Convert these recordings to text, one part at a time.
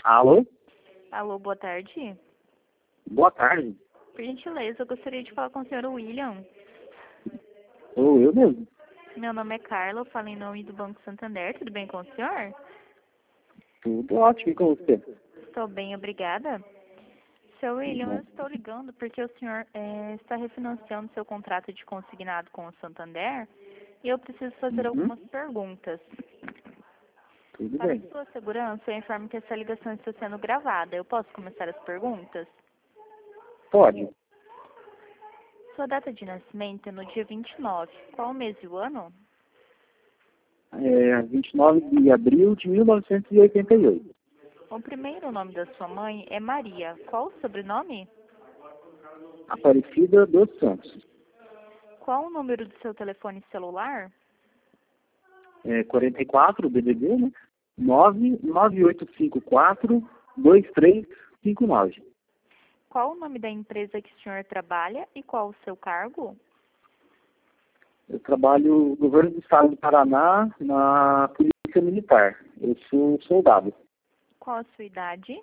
Alô? Alô, boa tarde. Boa tarde. Por gentileza, eu gostaria de falar com o senhor William. Sou eu mesmo. Meu nome é Carla, eu falo em nome do Banco Santander. Tudo bem com o senhor? Tudo ótimo com você. Estou bem, obrigada. Seu William, eu estou ligando porque o senhor está refinanciando seu contrato de consignado com o Santander e eu preciso fazer algumas perguntas. Tudo Para bem. sua segurança, eu informo que essa ligação está sendo gravada. Eu posso começar as perguntas? Pode. Sua data de nascimento é no dia 29. Qual o mês e o ano? 29 de abril de 1988. O primeiro nome da sua mãe é Maria. Qual o sobrenome? Aparecida dos Santos. Qual o número do seu telefone celular? 44, BBB, né? 99854-2359. Qual o nome da empresa que o senhor trabalha e qual o seu cargo? Eu trabalho no governo do estado do Paraná, na Polícia Militar. Eu sou soldado. Qual a sua idade?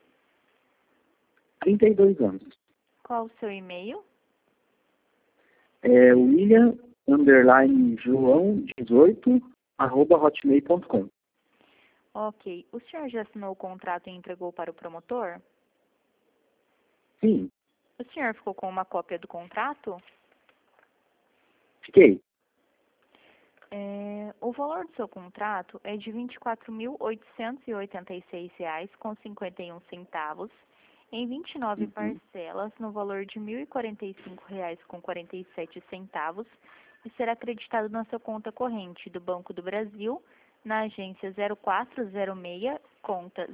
32 anos. Qual o seu e-mail? William_João18 @hotmail.com. Ok. O senhor já assinou o contrato e entregou para o promotor? Sim, O senhor ficou com uma cópia do contrato? fiquei. O valor do seu contrato é de R$ 24.886,51 em 29 parcelas no valor de R$ 1.045,47 e será acreditado na sua conta corrente do Banco do Brasil, na agência 0406, conta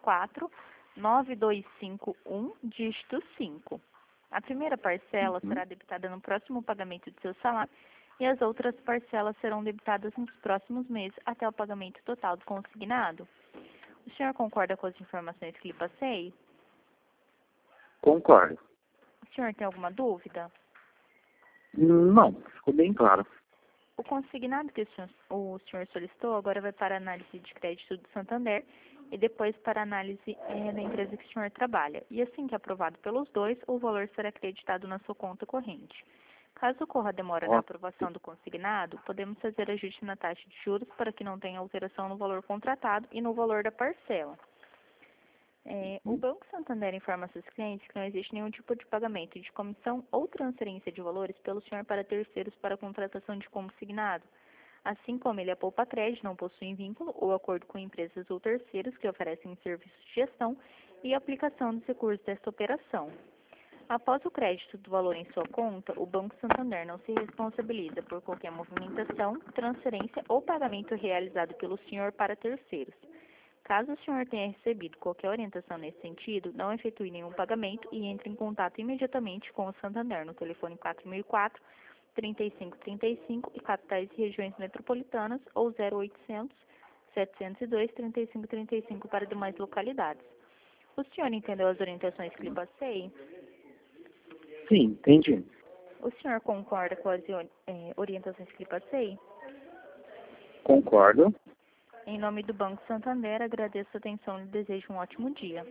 049251, dígito 5. A primeira parcela será debitada no próximo pagamento do seu salário e as outras parcelas serão debitadas nos próximos meses até o pagamento total do consignado. O senhor concorda com as informações que lhe passei? Concordo. O senhor tem alguma dúvida? Não, ficou bem claro. O consignado que o senhor solicitou agora vai para a análise de crédito do Santander e depois para a análise da empresa que o senhor trabalha. E assim que aprovado pelos dois, o valor será acreditado na sua conta corrente. Caso ocorra demora na aprovação do consignado, podemos fazer ajuste na taxa de juros para que não tenha alteração no valor contratado e no valor da parcela. O Banco Santander informa a seus clientes que não existe nenhum tipo de pagamento de comissão ou transferência de valores pelo senhor para terceiros para a contratação de consignado. Assim como ele, a Poupa Crédito, não possui vínculo ou acordo com empresas ou terceiros que oferecem serviços de gestão e aplicação dos recursos desta operação. Após o crédito do valor em sua conta, o Banco Santander não se responsabiliza por qualquer movimentação, transferência ou pagamento realizado pelo senhor para terceiros. Caso o senhor tenha recebido qualquer orientação nesse sentido, não efetue nenhum pagamento e entre em contato imediatamente com o Santander no telefone 4004-3535 e capitais e regiões metropolitanas ou 0800 702 3535 para demais localidades. O senhor entendeu as orientações que lhe passei? Sim, entendi. O senhor concorda com as orientações que lhe passei? Concordo. Em nome do Banco Santander, agradeço a atenção e desejo um ótimo dia.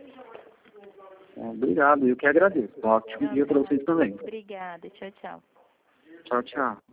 Obrigado, eu que agradeço. Um ótimo dia para vocês também. Obrigada, tchau, tchau. Tchau, tchau.